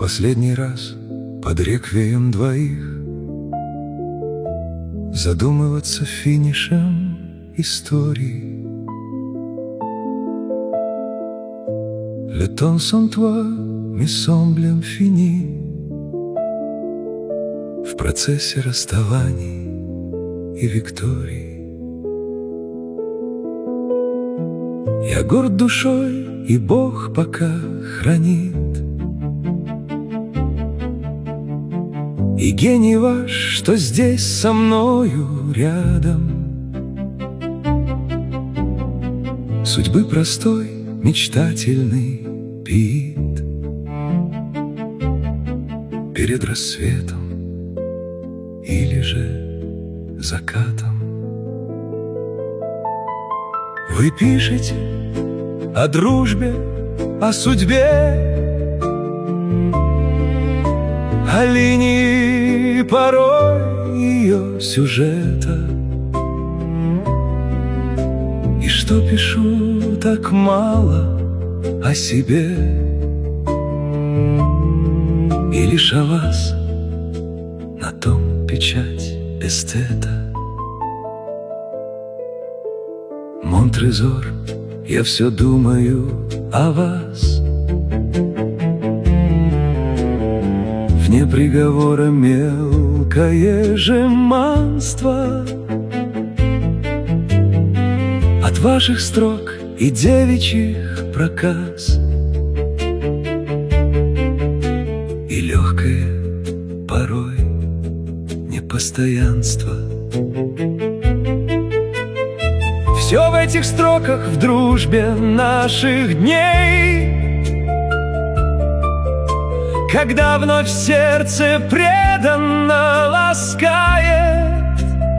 последний раз под реквием двоих задумываться финишем истории. Le temps sans toi me semble infini. В процессе расставаний и викторий я горд душой, и Бог пока хранит. И гений ваш, что здесь со мною рядом, судьбы простой, мечтательный пит перед рассветом или же закатом. Вы пишете о дружбе, о судьбе, о линии порой ее сюжета. И что пишу так мало о себе, и лишь о вас на том печать эстета. Мон трезор, я все думаю о вас. Вне приговора мелкое жеманство от ваших строк и девичьих проказ, и легкое порой непостоянство. Все в этих строках в дружбе наших дней, когда вновь сердце преданно ласкает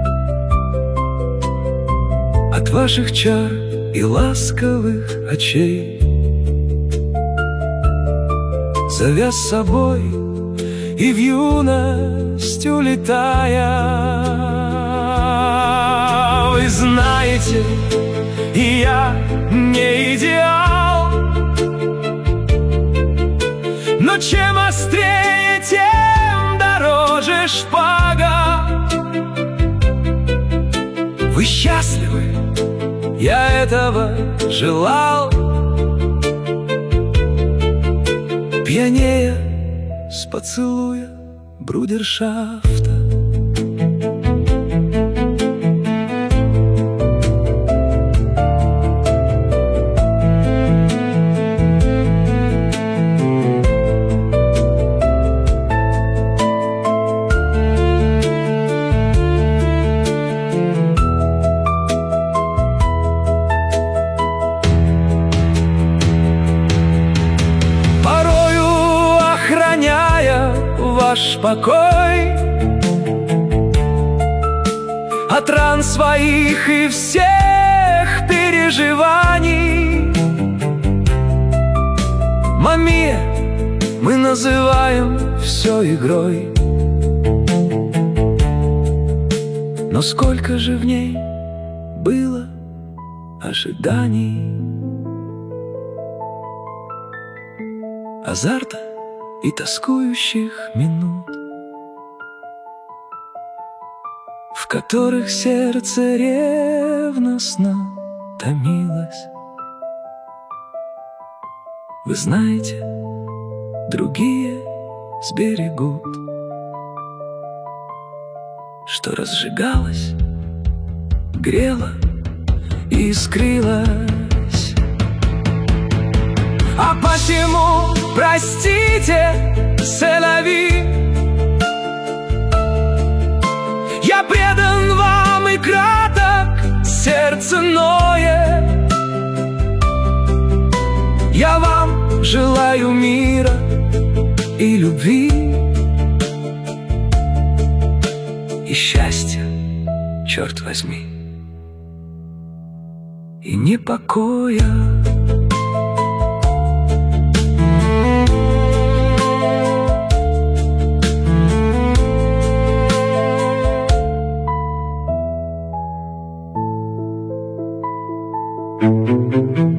от ваших чар и ласковых очей, зовя с собой и в юность улетая. Вы знаете, и я не идеал, но чем острее, тем дороже шпага. Вы счастливы, я этого желал, пьянея с поцелуя брудершафта. Ваш покой от ран своих и всех переживаний. Маме мы называем все игрой, но сколько же в ней было ожиданий, азарта и тоскующих минут, в которых сердце ревностно томилось. Вы знаете, другие сберегут, что разжигалось, грело и искрилось. А посему простите, c'est la vie. Я предан вам и краток, сердце ноет. Я вам желаю мира и любви, и счастья, черт возьми, и непокоя. Thank you.